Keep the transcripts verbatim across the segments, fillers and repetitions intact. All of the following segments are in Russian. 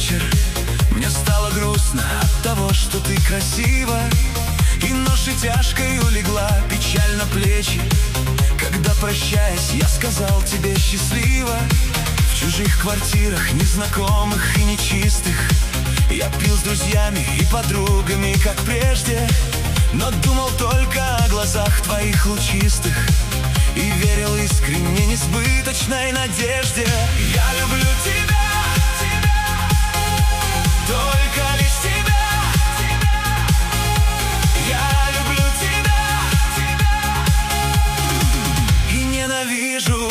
вечер мне стало грустно от того, что ты красива, и ношей тяжкой улегла печаль на плечи. Когда, прощаясь, я сказал тебе счастливо, в чужих квартирах, незнакомых и нечистых, я пил с друзьями и подругами, как прежде, но думал только о глазах твоих лучистых и верил искренне несбыточной надежде. Я люблю тебя, тебя, только лишь тебя. Я люблю тебя, тебя и ненавижу.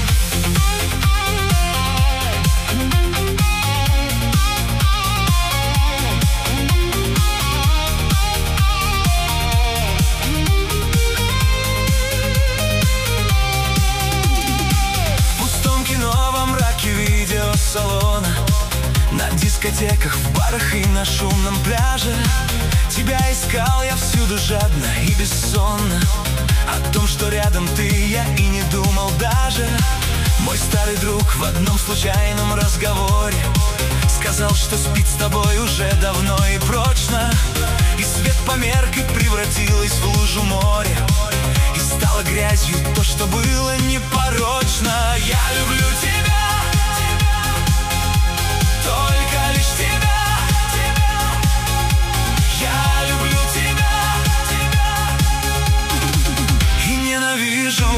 Салона, на дискотеках, в барах и на шумном пляже тебя искал я всюду жадно и бессонно. О том, что рядом ты, я и не думал даже. Мой старый друг в одном случайном разговоре сказал, что спит с тобой уже давно и прочно. И свет померк и превратилось в лужу море, и стало грязью то, что было непорочно. Я люблю тебя, только лишь тебя, тебя. Я люблю тебя, тебя и ненавижу.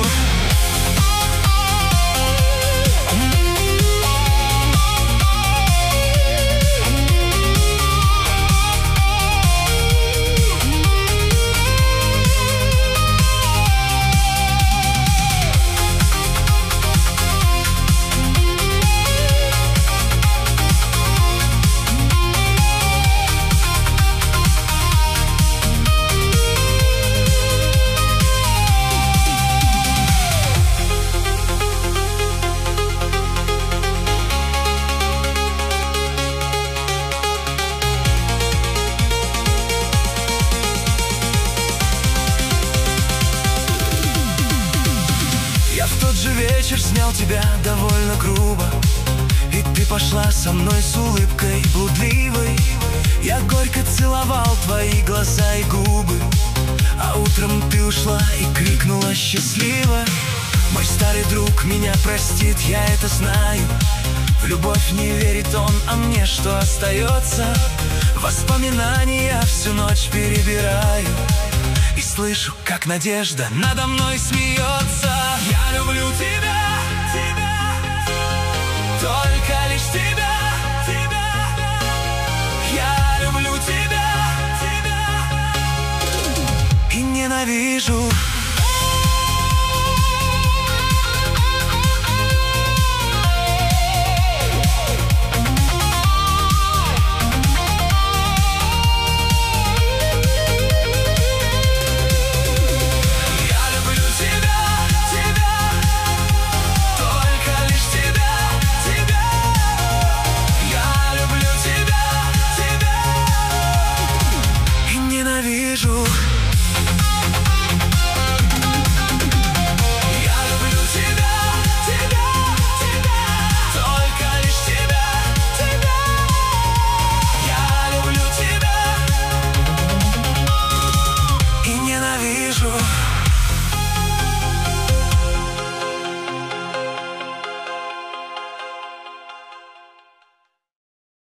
Вечер снял тебя довольно грубо, и ты пошла со мной с улыбкой блудливой. Я горько целовал твои глаза и губы, а утром ты ушла и крикнула счастливо. Мой старый друг меня простит, я это знаю. В любовь не верит он, а мне что остается? Воспоминания всю ночь перебираю и слышу, как надежда надо мной смеется. Я люблю тебя, тебя, только лишь тебя, тебя. Я люблю тебя, тебя и ненавижу.